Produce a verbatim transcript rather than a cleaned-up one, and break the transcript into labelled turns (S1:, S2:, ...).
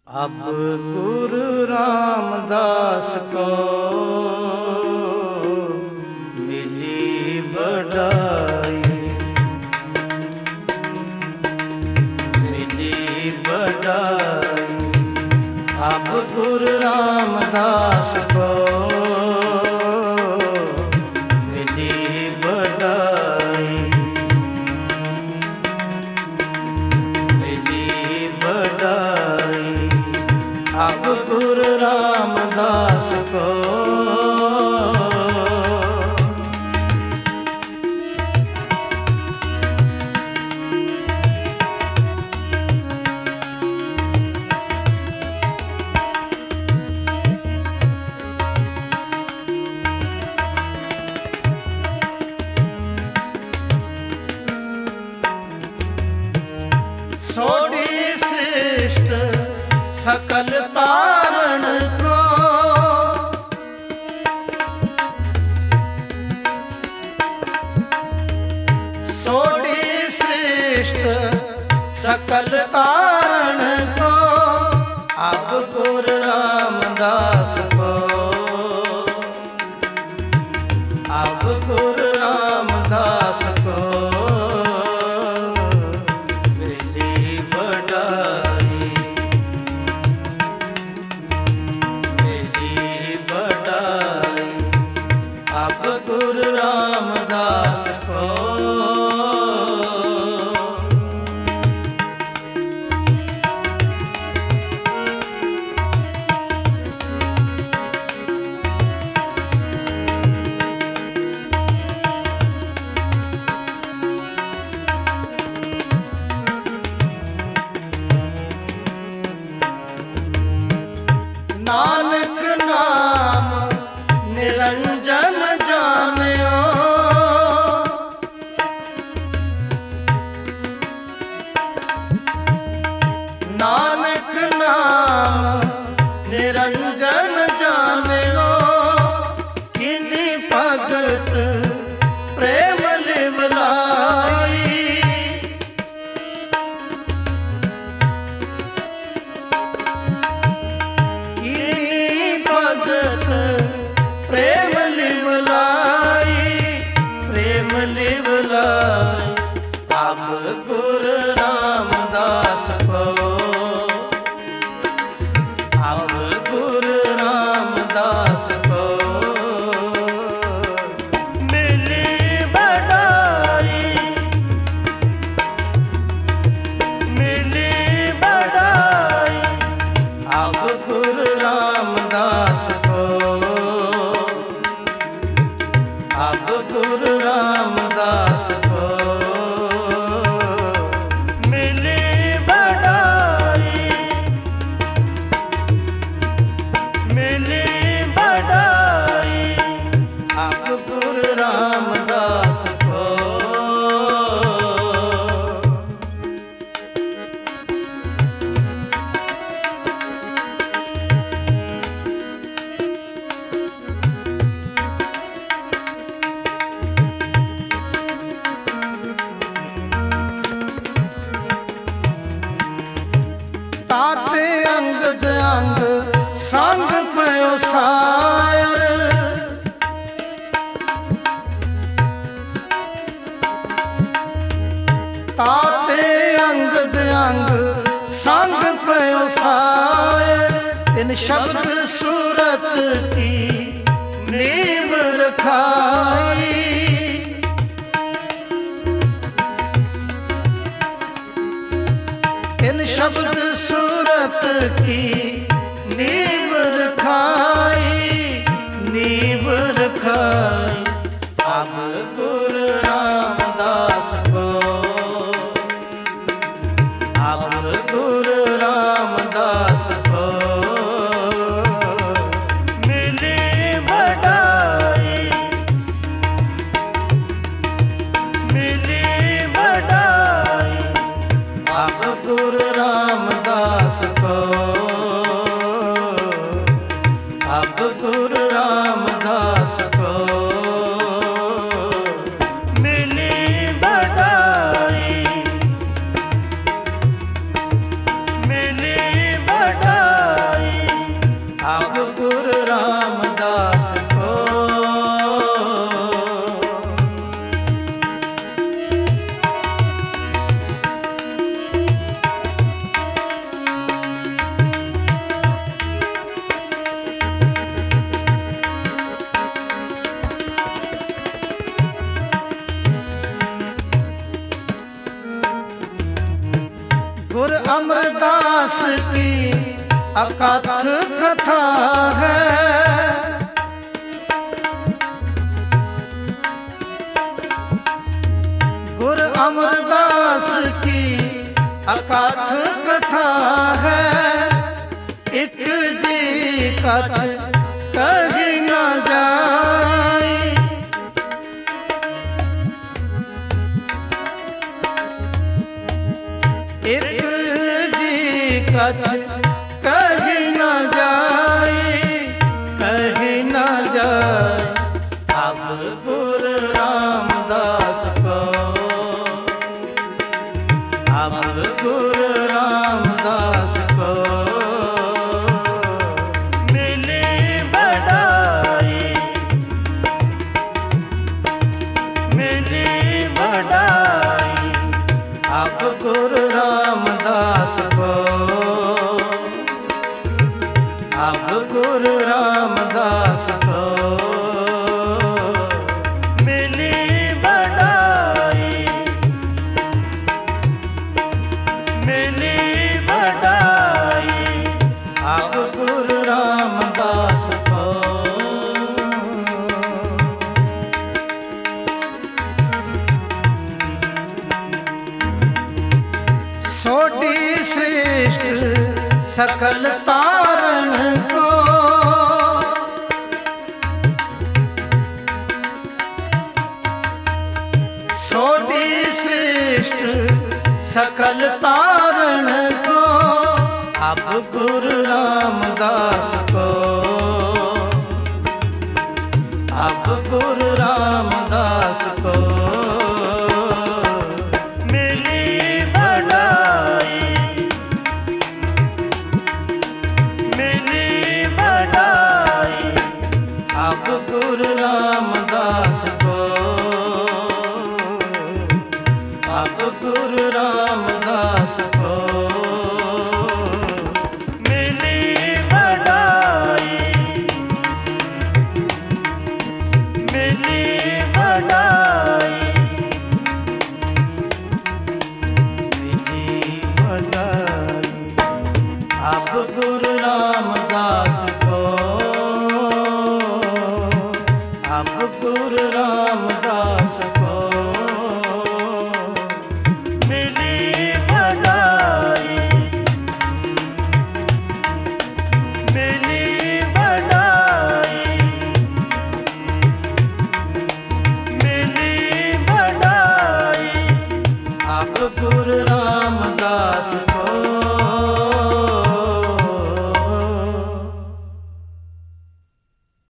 S1: अब गुरु रामदास को मिली बड़ाई, मिली बड़ाई। अब गुरु रामदास को मिली बड़ाई, मिली बड़ाई। अब गुरु रामदास को सोडी श्रेष्ठ सकल तारण को, सोडी श्रेष्ठ सकल तारण को। अब गुरु रामदास को, अब गुरु रामदास को मिली बड़ाई, मिली बड़ाई। अब गुरु रामदास को नानक नाम निरंजन जानियो, नानक नाम निरंजन जानियो। किनी भगत प्रेम लिवलाई, भगत प्रेम लिवलाई, प्रेम लिवलाई। अब गुरु रामदास को, अब गुरु रामदास को मिली बड़ाई, मिली बड़ाई। अब गुरु रामदास को, अब गुरु रामदास को मिली बड़ाई, मिली बड़ाई। अब गुरु रामदास को ताते अंगद अंग संग पयो सायर, ताते अंगद अंग संग पयो सायर। इन शब्द सूरत की नींव रखाई, इन शब्द सूरत की नींव रखाई, नींव रखाई। अब गुरु रामदास को, अब गुरु रामदास को मिली बड़ाई, मिली बड़ाई। अब गुरु रामदास को, अब गुरु रामदास को मिली बड़ाई, मिली बड़ाई। अमरदास की अकथ कथा है। गुरु अमरदास की अकथ कथा है। एक जी कछ कही न जाए। एक जी कछ कही न जाए, कही न जाए। अब गुरु रामदास को, अब गुरु रामदास को मिली बड़ाई, मिली बड़ाई। अब गुरु रामदास को, अब गुरु रामदास को मिली बड़ाई, मिली बड़ाई। अब गुरु रामदास को सोडी श्रेष्ठ सकल तारण को, सोडी श्रेष्ठ सकल तारण को। अब गुरु रामदास को, अब गुरु रामदास को मिली बड़ाई, मिली बड़ाई। अब गुरु रामदास को, अब गुरु रामदास को मिली बड़ाई, मिली बड़ाई, मिली बड़ाई। अब गुरु रामदास को, अब गुरु रामदास को मिली बड़ाई, मिली बड़ाई, मिली बड़ाई। अब गुरु रामदास